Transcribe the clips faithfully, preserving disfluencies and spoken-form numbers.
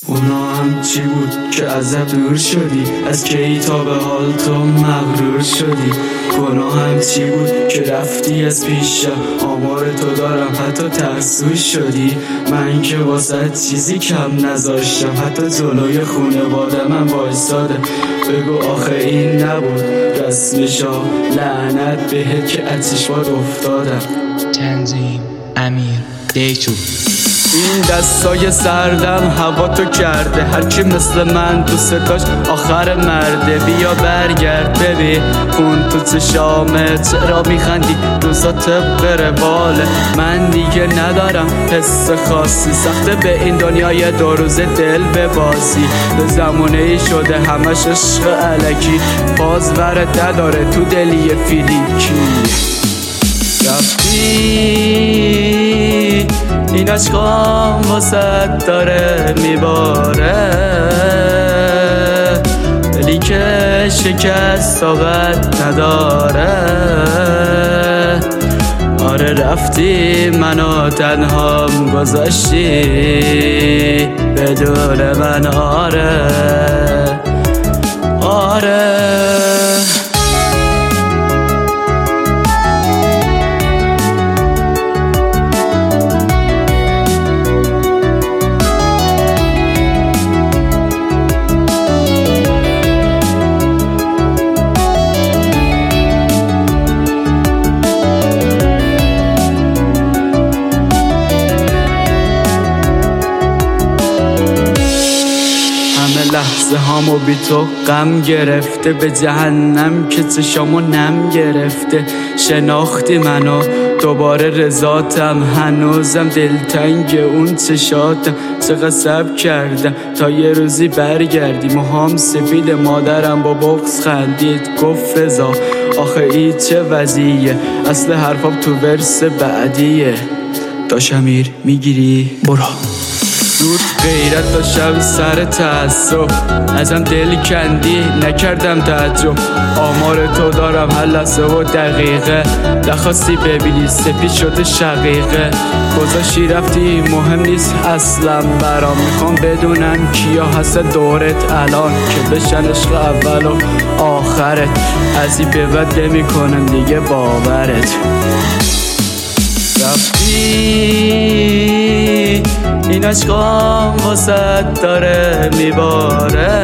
اونا هم چی بود که ازت دور شدی؟ از کی تا به حال تو مغرور شدی؟ گناه هم چی بود که رفتی از پیشم؟ آمار تو دارم حتی ترسوش شدی. من که واسه چیزی کم نذاشتم، حتی جلوی خونواده من وایساده. بگو آخه این نبود رسمشا، لعنت بهت که اتیشوات افتادم. تنظیم امیر دیتو. این دستای سردم هوا تو کرده، هر کی مثل من دوست داشت آخر مرده. بیا برگرد ببین خون تو چشامت، چرا میخندی روزا طبق رواله. من دیگه ندارم حس خاصی، سخته به این دنیای دو روزه دل ببازی. به زمونه ای شده همش عشق الکی، باز ورد نداره تو دلی فیلیکی. رفتی این عشقام واسد داره میباره، دلی که شکست طاقت نداره. آره رفتی منو تنهام گذاشتی بدون من. آره آره لحظه هامو بی تو غم گرفته، به جهنم که چشامو نم گرفته. شناختی منو دوباره رضاتم، هنوزم دلتنگ اون چشاتم. چقدر صبر کردم تا یه روزی برگردی، موهام سفید مادرم با بغض خندید گفت رضا آخه ای چه وضعیه، اصل حرفام تو ورس بعدیه. داش امیر میگیری؟ برو. زود غیرت داشتم سر تعصب، ازم دل کندی نکردم تعجب. آمار تو دارم هر لحظه و دقیقه، نخواستی ببینی سپید شده شقیقه. گذاشتی رفتی مهم نیست اصلا برام، میخوام بدونم کیا هست دورت الان که بشن عشق اول و آخرت. از این به بعد نمیکنم دیگه باورت. رفتی این عشقام واسد داره میباره،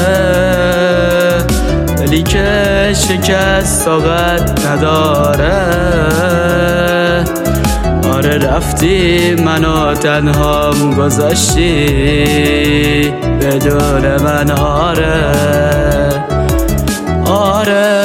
دلی که شکست طاقت نداره. آره رفتی منو تنهام گذاشتی بدون من. آره آره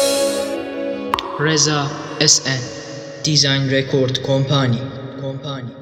رضا اس ان دیزاین رکورد کمپانی.